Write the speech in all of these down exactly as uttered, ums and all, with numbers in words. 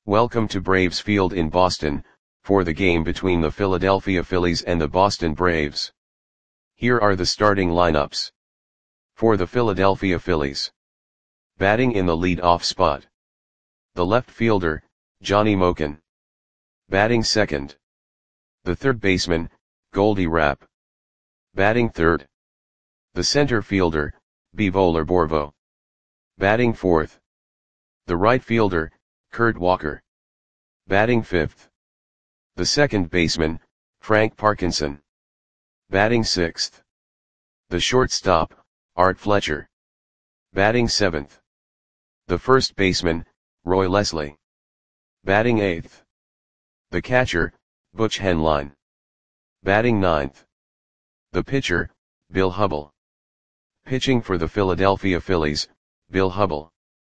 Welcome to Braves Field in Boston, for the game between the Philadelphia Phillies and the Boston Braves. Here are the starting lineups. For the Philadelphia Phillies. Batting in the lead-off spot. The left fielder, Johnny Moken. Batting second. The third baseman, Goldie Rapp. Batting third. The center fielder, Bivo Lorborvo. Batting fourth. The right fielder, Kurt Walker. Batting fifth. The second baseman, Frank Parkinson. Batting sixth. The shortstop, Art Fletcher. Batting seventh. The first baseman, Roy Leslie. Batting eighth. The catcher, Butch Henline. Batting ninth. The pitcher, Bill Hubbell. Pitching for the Philadelphia Phillies, Bill Hubbell.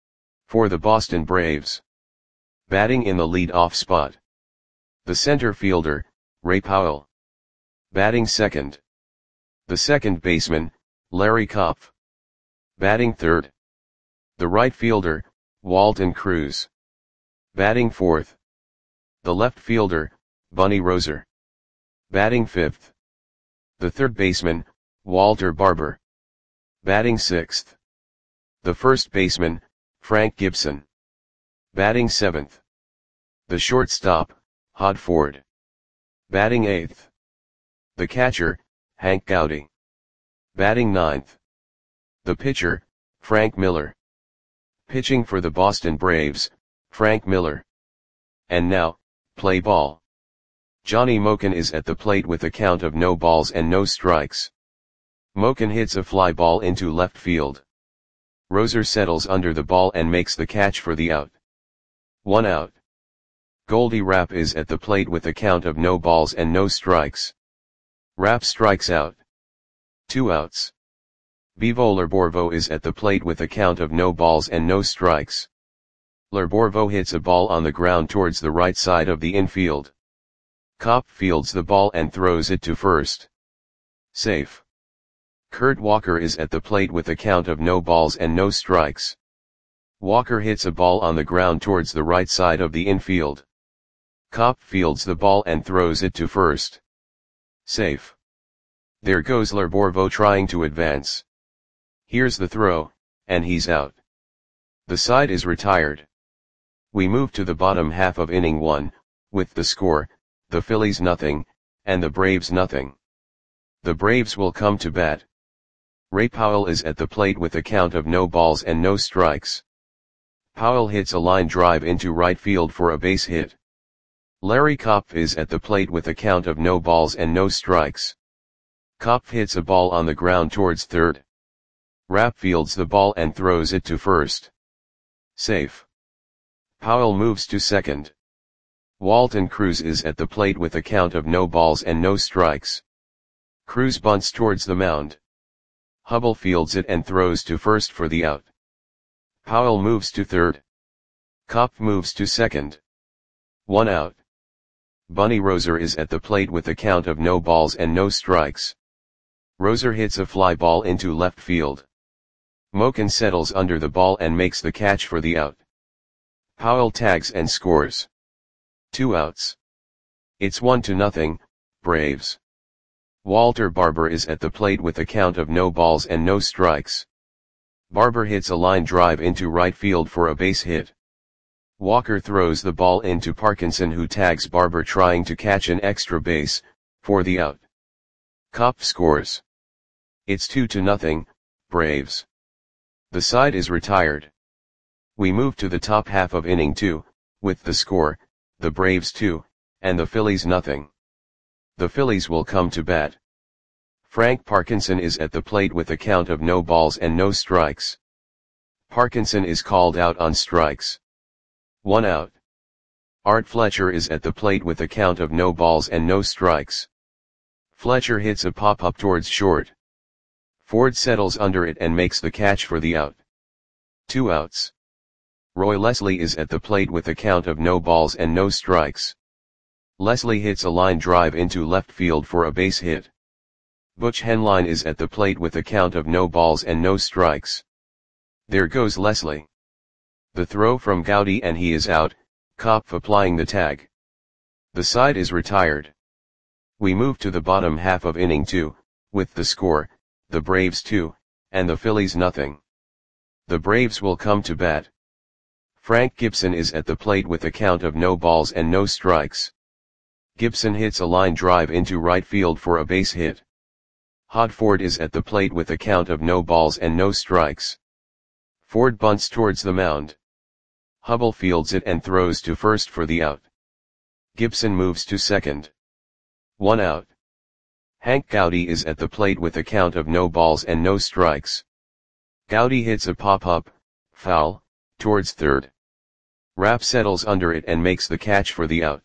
For the Boston Braves. Batting in the lead-off spot. The center fielder, Ray Powell. Batting second. The second baseman, Larry Kopf. Batting third. The right fielder, Walton Cruz. Batting fourth. The left fielder, Bunny Roser. Batting fifth. The third baseman, Walter Barber. Batting sixth. The first baseman, Frank Gibson. Batting seventh. The shortstop, Hod Ford. Batting eighth. The catcher, Hank Gowdy. Batting ninth. The pitcher, Frank Miller. Pitching for the Boston Braves, Frank Miller. And now, play ball. Johnny Moken is at the plate with a count of no balls and no strikes. Moken hits a fly ball into left field. Roser settles under the ball and makes the catch for the out. One out. Goldie Rapp is at the plate with a count of no balls and no strikes. Rapp strikes out. Two outs. Bivo Lorborvo is at the plate with a count of no balls and no strikes. Lorborvo hits a ball on the ground towards the right side of the infield. Kopf fields the ball and throws it to first. Safe. Kurt Walker is at the plate with a count of no balls and no strikes. Walker hits a ball on the ground towards the right side of the infield. Kopf fields the ball and throws it to first. Safe. There goes Lorborvo trying to advance. Here's the throw, and he's out. The side is retired. We move to the bottom half of inning one, with the score, the Phillies nothing, and the Braves nothing. The Braves will come to bat. Ray Powell is at the plate with a count of no balls and no strikes. Powell hits a line drive into right field for a base hit. Larry Kopf is at the plate with a count of no balls and no strikes. Kopf hits a ball on the ground towards third. Rapp fields the ball and throws it to first. Safe. Powell moves to second. Walton Cruz is at the plate with a count of no balls and no strikes. Cruz bunts towards the mound. Hubbell fields it and throws to first for the out. Powell moves to third. Kopf moves to second. One out. Bunny Roser is at the plate with a count of no balls and no strikes. Roser hits a fly ball into left field. Moken settles under the ball and makes the catch for the out. Powell tags and scores. Two outs. It's one to nothing, Braves. Walter Barber is at the plate with a count of no balls and no strikes. Barber hits a line drive into right field for a base hit. Walker throws the ball into Parkinson, who tags Barber trying to catch an extra base, for the out. Kopf scores. It's two to nothing, Braves. The side is retired. We move to the top half of inning two, with the score, the Braves two, and the Phillies nothing. The Phillies will come to bat. Frank Parkinson is at the plate with a count of no balls and no strikes. Parkinson is called out on strikes. One out. Art Fletcher is at the plate with a count of no balls and no strikes. Fletcher hits a pop-up towards short. Ford settles under it and makes the catch for the out. Two outs. Roy Leslie is at the plate with a count of no balls and no strikes. Leslie hits a line drive into left field for a base hit. Butch Henline is at the plate with a count of no balls and no strikes. There goes Leslie. The throw from Gowdy and he is out, Kopf applying the tag. The side is retired. We move to the bottom half of inning two, with the score, the Braves two, and the Phillies nothing. The Braves will come to bat. Frank Gibson is at the plate with a count of no balls and no strikes. Gibson hits a line drive into right field for a base hit. Hodford is at the plate with a count of no balls and no strikes. Ford bunts towards the mound. Hubble fields it and throws to first for the out. Gibson moves to second. One out. Hank Gowdy is at the plate with a count of no balls and no strikes. Gowdy hits a pop-up, foul, towards third. Rapp settles under it and makes the catch for the out.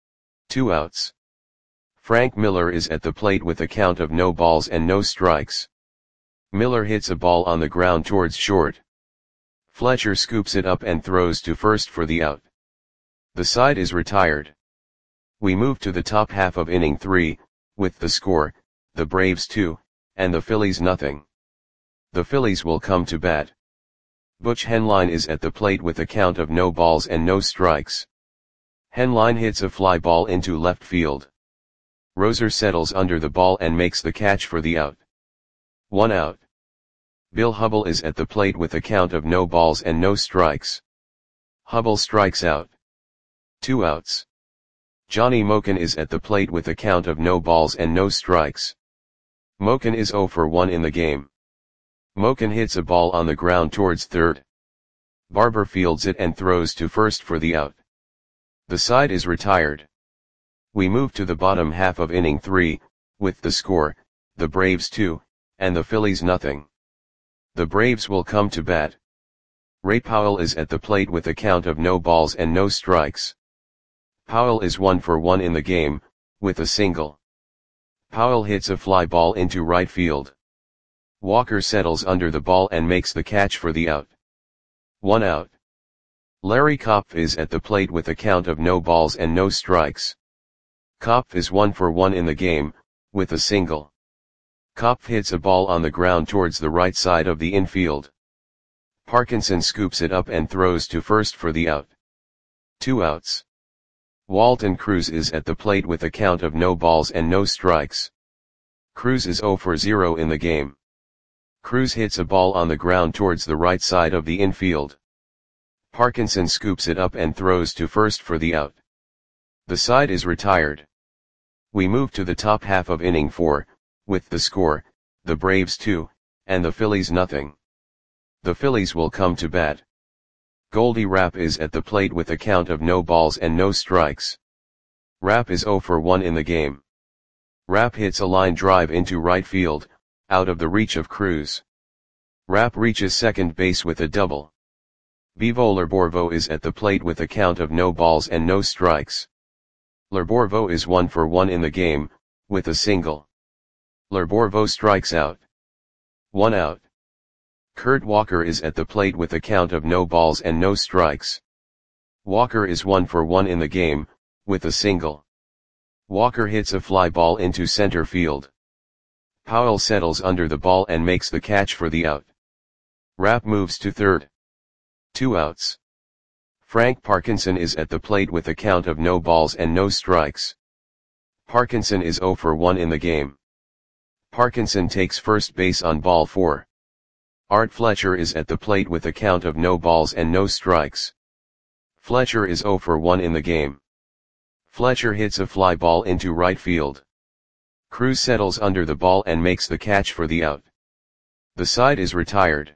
Two outs. Frank Miller is at the plate with a count of no balls and no strikes. Miller hits a ball on the ground towards short. Fletcher scoops it up and throws to first for the out. The side is retired. We move to the top half of inning three, with the score, the Braves two, and the Phillies nothing. The Phillies will come to bat. Butch Henline is at the plate with a count of no balls and no strikes. Henline hits a fly ball into left field. Roser settles under the ball and makes the catch for the out. One out. Bill Hubble is at the plate with a count of no balls and no strikes. Hubble strikes out. Two outs. Johnny Moken is at the plate with a count of no balls and no strikes. Moken is oh for one in the game. Moken hits a ball on the ground towards third. Barber fields it and throws to first for the out. The side is retired. We move to the bottom half of inning three, with the score, the Braves two, and the Phillies nothing. The Braves will come to bat. Ray Powell is at the plate with a count of no balls and no strikes. Powell is one for one in the game, with a single. Powell hits a fly ball into right field. Walker settles under the ball and makes the catch for the out. One out. Larry Kopf is at the plate with a count of no balls and no strikes. Kopf is one for one in the game, with a single. Kopf hits a ball on the ground towards the right side of the infield. Parkinson scoops it up and throws to first for the out. Two outs. Walton Cruz is at the plate with a count of no balls and no strikes. Cruz is oh for zero in the game. Cruz hits a ball on the ground towards the right side of the infield. Parkinson scoops it up and throws to first for the out. The side is retired. We move to the top half of inning four, with the score, the Braves two, and the Phillies nothing. The Phillies will come to bat. Goldie Rapp is at the plate with a count of no balls and no strikes. Rapp is oh for one in the game. Rapp hits a line drive into right field, out of the reach of Cruz. Rapp reaches second base with a double. Bivo Lerborvo is at the plate with a count of no balls and no strikes. Lerborvo is one for one in the game, with a single. Lerborvo strikes out. One out. Kurt Walker is at the plate with a count of no balls and no strikes. Walker is one for one in the game, with a single. Walker hits a fly ball into center field. Powell settles under the ball and makes the catch for the out. Rapp moves to third. Two outs. Frank Parkinson is at the plate with a count of no balls and no strikes. Parkinson is oh for one in the game. Parkinson takes first base on ball four. Art Fletcher is at the plate with a count of no balls and no strikes. Fletcher is oh for one in the game. Fletcher hits a fly ball into right field. Cruz settles under the ball and makes the catch for the out. The side is retired.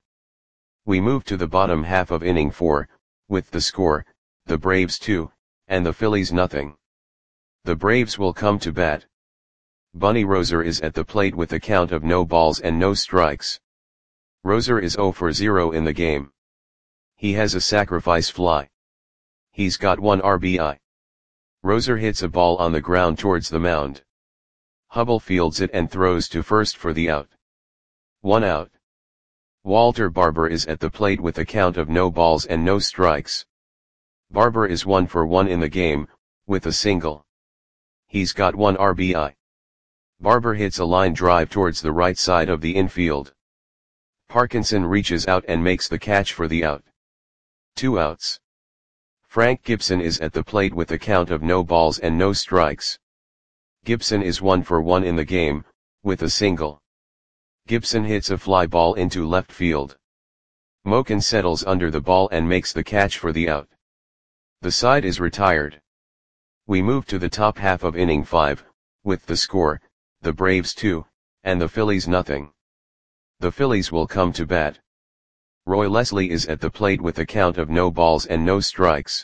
We move to the bottom half of inning four, with the score, the Braves two, and the Phillies nothing. The Braves will come to bat. Bunny Roser is at the plate with a count of no balls and no strikes. Roser is oh for zero in the game. He has a sacrifice fly. He's got one R B I. Roser hits a ball on the ground towards the mound. Hubble fields it and throws to first for the out. One out. Walter Barber is at the plate with a count of no balls and no strikes. Barber is one for one in the game, with a single. He's got one R B I. Barber hits a line drive towards the right side of the infield. Parkinson reaches out and makes the catch for the out. Two outs. Frank Gibson is at the plate with a count of no balls and no strikes. Gibson is one for one in the game, with a single. Gibson hits a fly ball into left field. Moken settles under the ball and makes the catch for the out. The side is retired. We move to the top half of inning five, with the score, the Braves two, and the Phillies nothing. The Phillies will come to bat. Roy Leslie is at the plate with a count of no balls and no strikes.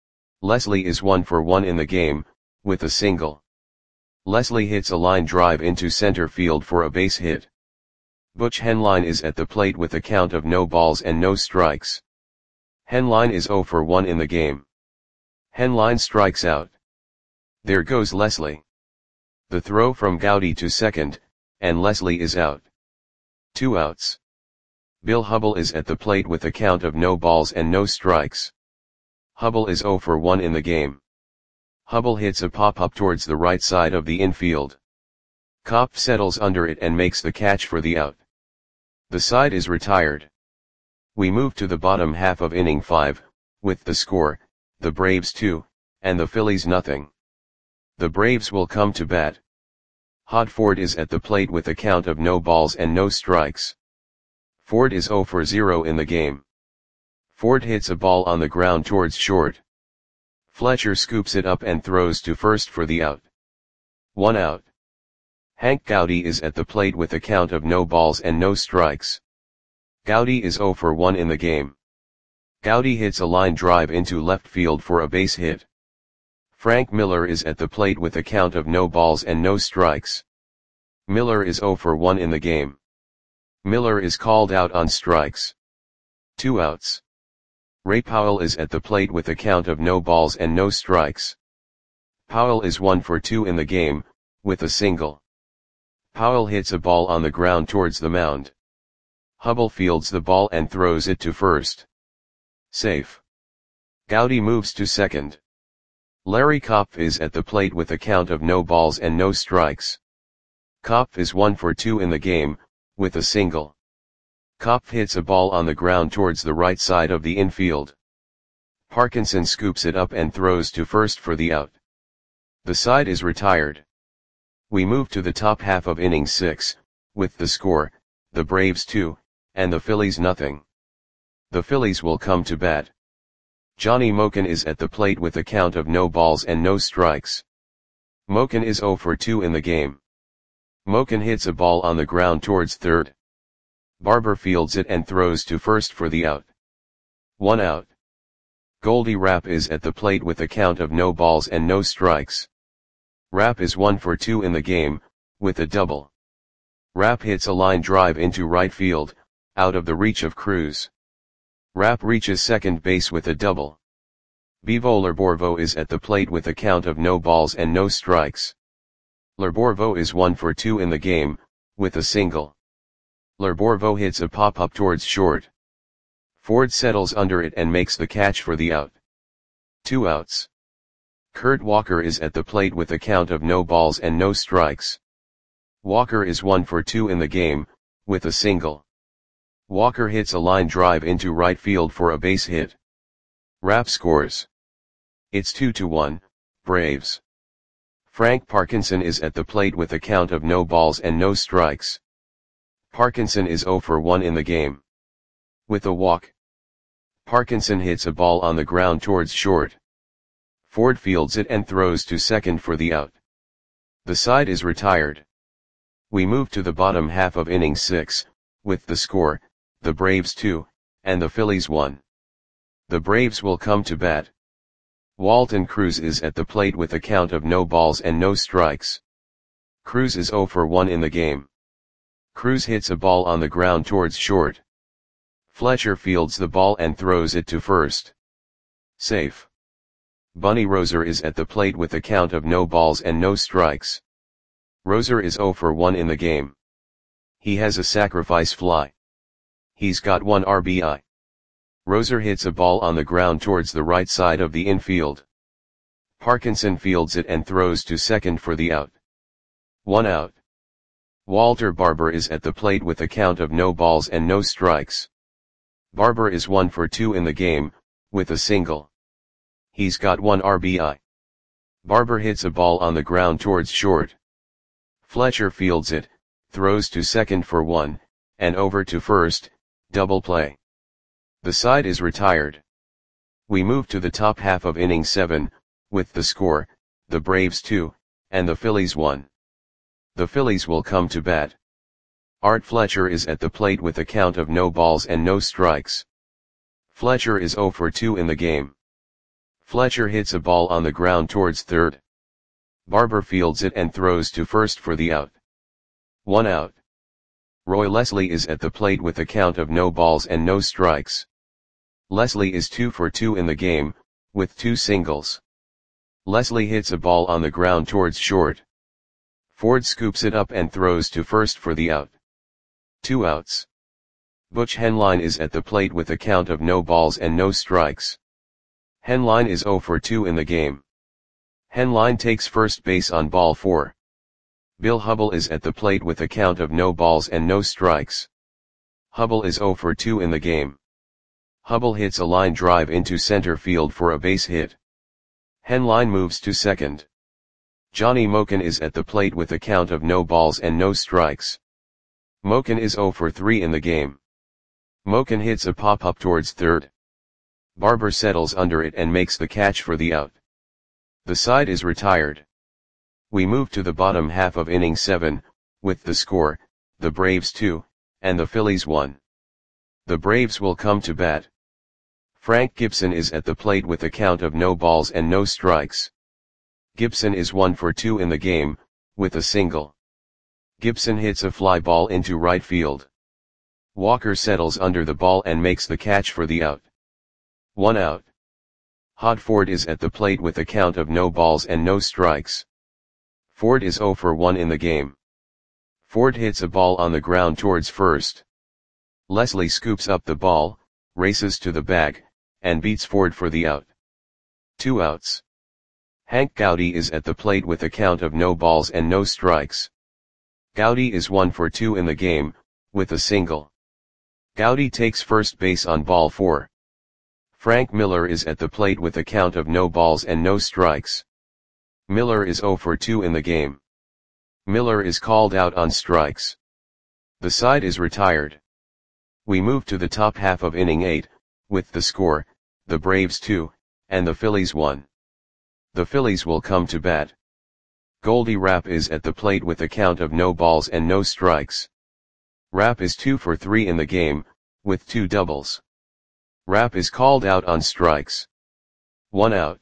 Leslie is one for one in the game, with a single. Leslie hits a line drive into center field for a base hit. Butch Henline is at the plate with a count of no balls and no strikes. Henline is zero for one in the game. Henline strikes out. There goes Leslie. The throw from Gowdy to second, and Leslie is out. Two outs. Bill Hubble is at the plate with a count of no balls and no strikes. Hubble is zero for one in the game. Hubble hits a pop-up towards the right side of the infield. Kopf settles under it and makes the catch for the out. The side is retired. We move to the bottom half of inning five, with the score, the Braves two, and the Phillies nothing. The Braves will come to bat. Hod Ford is at the plate with a count of no balls and no strikes. Ford is zero for zero in the game. Ford hits a ball on the ground towards short. Fletcher scoops it up and throws to first for the out. One out. Hank Gowdy is at the plate with a count of no balls and no strikes. Gowdy is zero for one in the game. Gowdy hits a line drive into left field for a base hit. Frank Miller is at the plate with a count of no balls and no strikes. Miller is zero for one in the game. Miller is called out on strikes. Two outs. Ray Powell is at the plate with a count of no balls and no strikes. Powell is one for two in the game, with a single. Powell hits a ball on the ground towards the mound. Hubble fields the ball and throws it to first. Safe. Gowdy moves to second. Larry Kopf is at the plate with a count of no balls and no strikes. Kopf is one for two in the game, with a single. Kopf hits a ball on the ground towards the right side of the infield. Parkinson scoops it up and throws to first for the out. The side is retired. We move to the top half of inning six, with the score, the Braves two, and the Phillies nothing. The Phillies will come to bat. Johnny Moken is at the plate with a count of no balls and no strikes. Moken is zero for two in the game. Moken hits a ball on the ground towards third. Barber fields it and throws to first for the out. One out. Goldie Rapp is at the plate with a count of no balls and no strikes. Rapp is one for two in the game, with a double. Rapp hits a line drive into right field, out of the reach of Cruz. Rapp reaches second base with a double. Bivo Lerborvo is at the plate with a count of no balls and no strikes. Lerborvo is one for two in the game, with a single. Lerborvo hits a pop-up towards short. Ford settles under it and makes the catch for the out. Two outs. Kurt Walker is at the plate with a count of no balls and no strikes. Walker is one for two in the game, with a single. Walker hits a line drive into right field for a base hit. Rapp scores. It's two to one, Braves. Frank Parkinson is at the plate with a count of no balls and no strikes. Parkinson is zero for one in the game. With a walk. Parkinson hits a ball on the ground towards short. Ford fields it and throws to second for the out. The side is retired. We move to the bottom half of inning six, with the score, the Braves two, and the Phillies one. The Braves will come to bat. Walton Cruz is at the plate with a count of no balls and no strikes. Cruz is zero for one in the game. Cruz hits a ball on the ground towards short. Fletcher fields the ball and throws it to first. Safe. Bunny Roser is at the plate with a count of no balls and no strikes. Roser is zero for one in the game. He has a sacrifice fly. He's got one R B I. Roser hits a ball on the ground towards the right side of the infield. Parkinson fields it and throws to second for the out. One out. Walter Barber is at the plate with a count of no balls and no strikes. Barber is one for two in the game, with a single. He's got one R B I. Barber hits a ball on the ground towards short. Fletcher fields it, throws to second for one, and over to first, double play. The side is retired. We move to the top half of inning seven, with the score, the Braves two, and the Phillies one. The Phillies will come to bat. Art Fletcher is at the plate with a count of no balls and no strikes. Fletcher is oh for two in the game. Fletcher hits a ball on the ground towards third. Barber fields it and throws to first for the out. One out. Roy Leslie is at the plate with a count of no balls and no strikes. Leslie is two for two in the game, with two singles. Leslie hits a ball on the ground towards short. Ford scoops it up and throws to first for the out. Two outs. Butch Henline is at the plate with a count of no balls and no strikes. Henline is oh for two in the game. Henline takes first base on ball four. Bill Hubble is at the plate with a count of no balls and no strikes. Hubble is oh for two in the game. Hubble hits a line drive into center field for a base hit. Henline moves to second. Johnny Moken is at the plate with a count of no balls and no strikes. Moken is oh for three in the game. Moken hits a pop-up towards third. Barber settles under it and makes the catch for the out. The side is retired. We move to the bottom half of inning seven, with the score, the Braves two, and the Phillies one. The Braves will come to bat. Frank Gibson is at the plate with a count of no balls and no strikes. Gibson is one for two in the game, with a single. Gibson hits a fly ball into right field. Walker settles under the ball and makes the catch for the out. One out. Hod Ford is at the plate with a count of no balls and no strikes. Ford is oh for one in the game. Ford hits a ball on the ground towards first. Leslie scoops up the ball, races to the bag, and beats Ford for the out. Two outs. Hank Gowdy is at the plate with a count of no balls and no strikes. Gowdy is one for two in the game, with a single. Gowdy takes first base on ball four. Frank Miller is at the plate with a count of no balls and no strikes. Miller is oh for two in the game. Miller is called out on strikes. The side is retired. We move to the top half of inning eight, with the score, the Braves two, and the Phillies one. The Phillies will come to bat. Goldie Rapp is at the plate with a count of no balls and no strikes. Rapp is two for three in the game, with two doubles. Rapp is called out on strikes. One out.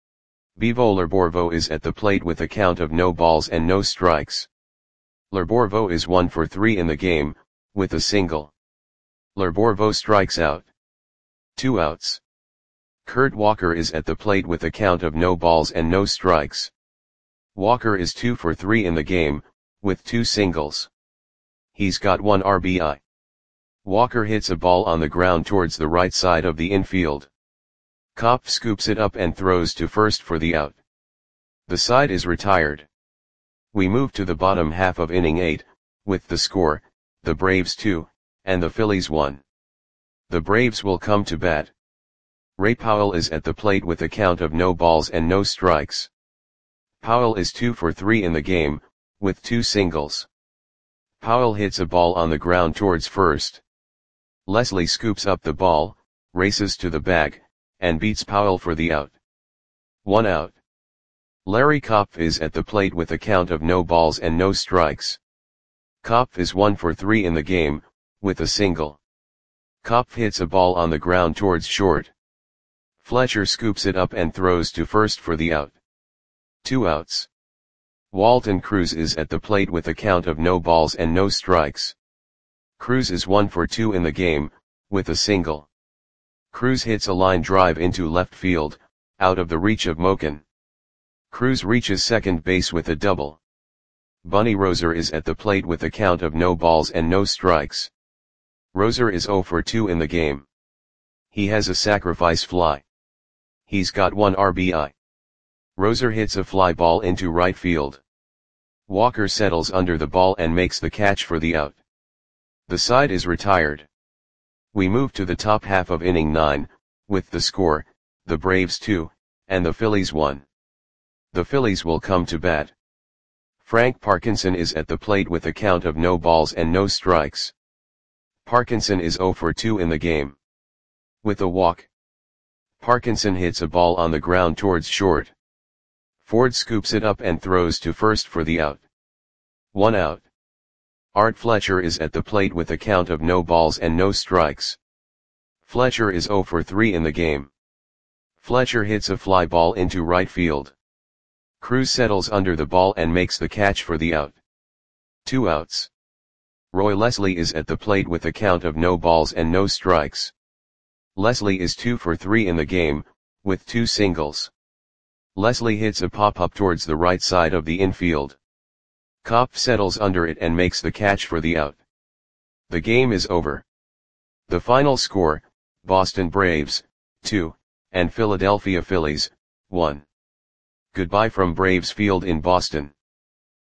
Bevo Lerborvo is at the plate with a count of no balls and no strikes. Lerborvo is one for three in the game, with a single. Lerborvo strikes out. Two outs. Kurt Walker is at the plate with a count of no balls and no strikes. Walker is two for three in the game, with two singles. He's got one R B I. Walker hits a ball on the ground towards the right side of the infield. Kopf scoops it up and throws to first for the out. The side is retired. We move to the bottom half of inning eight, with the score, the Braves two, and the Phillies one. The Braves will come to bat. Ray Powell is at the plate with a count of no balls and no strikes. Powell is two for three in the game, with two singles. Powell hits a ball on the ground towards first. Leslie scoops up the ball, races to the bag, and beats Powell for the out. One out. Larry Kopf is at the plate with a count of no balls and no strikes. Kopf is one for three in the game, with a single. Kopf hits a ball on the ground towards short. Fletcher scoops it up and throws to first for the out. Two outs. Walton Cruz is at the plate with a count of no balls and no strikes. Cruz is one for two in the game, with a single. Cruz hits a line drive into left field, out of the reach of Moken. Cruz reaches second base with a double. Bunny Roser is at the plate with a count of no balls and no strikes. Roser is oh for two in the game. He has a sacrifice fly. He's got one R B I. Roser hits a fly ball into right field. Walker settles under the ball and makes the catch for the out. The side is retired. We move to the top half of inning nine, with the score, the Braves two, and the Phillies won. The Phillies will come to bat. Frank Parkinson is at the plate with a count of no balls and no strikes. Parkinson is zero for two in the game. With a walk, Parkinson hits a ball on the ground towards short. Ford scoops it up and throws to first for the out. One out. Art Fletcher is at the plate with a count of no balls and no strikes. Fletcher is zero for three in the game. Fletcher hits a fly ball into right field. Cruz settles under the ball and makes the catch for the out. Two outs. Roy Leslie is at the plate with a count of no balls and no strikes. Leslie is two for three in the game, with two singles. Leslie hits a pop-up towards the right side of the infield. Kopp settles under it and makes the catch for the out. The game is over. The final score, Boston Braves, two, and Philadelphia Phillies, one. Goodbye from Braves Field in Boston.